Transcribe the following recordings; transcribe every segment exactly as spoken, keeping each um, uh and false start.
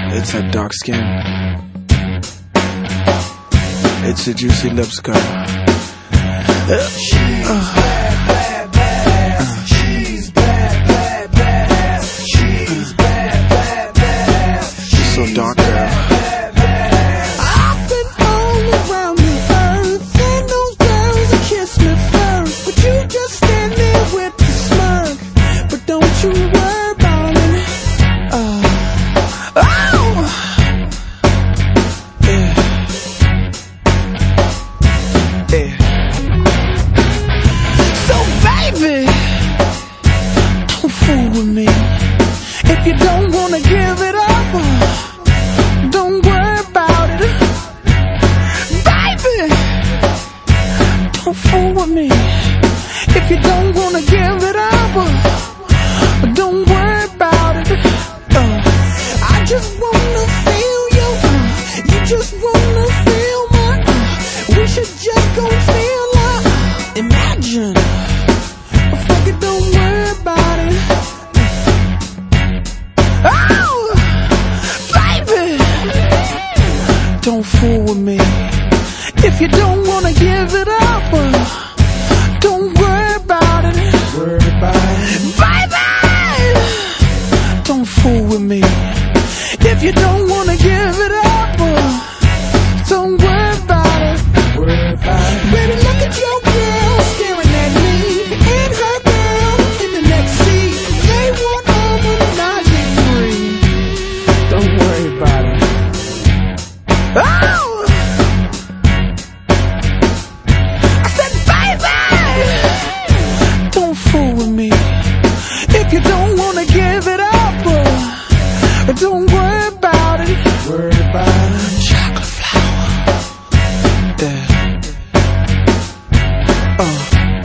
It's her dark skin. It's her juicy lips, girl. Uh, She's uh, bad, bad, bad. Uh, She's bad, bad, bad. She's bad, bad, bad. She's so dark, girl. I've been all around the earth, and those girls that kiss me first, but you just stand there with the smirk. But don't you worry about it. Uh, oh! Yeah. Yeah. So baby, don't fool with me. If you don't wanna give it up, uh, don't worry about it. Baby, don't fool with me. If you don't wanna give it up, uh, don't worry about it. Uh, I just wanna feel you. Uh, you just wanna feel my. Uh, we should just go feel like. Uh, imagine. But fuck it, don't worry about it. Oh, baby, don't fool with me. If you don't wanna give it up, uh, don't worry about it. Worry about it. Baby, don't fool with me. If you don't wanna give it up, uh, don't worry about it. Worry about it. Baby, look at your girl staring at me, and her girl in the next seat. They want all the magic free. Don't worry about it. Oh! I said, baby, don't fool with me. If you don't wanna give it up, uh, don't worry about it. Worry about it. Chocolate flower. Yeah. Uh.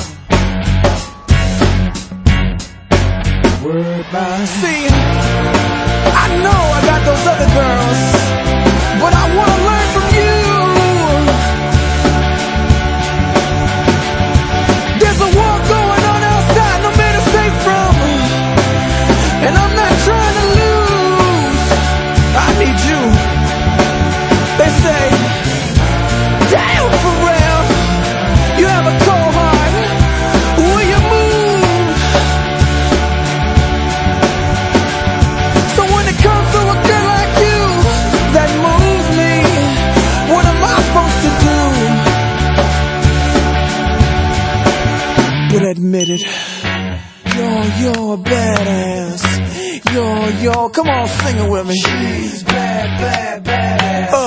Worry about it. See, I know I got those other girls, but I wanna learn from you. There's a war going on outside, no man is safe from, and I'm not trying to lose. I need you. They say, damn, Pharrell, you have a cold heart. Will you move? So when it comes to a girl like you that moves me, what am I supposed to do? But admit it, yo, you're a badass. Yo, yo, come on, sing it with me. She's bad, bad, bad. Uh,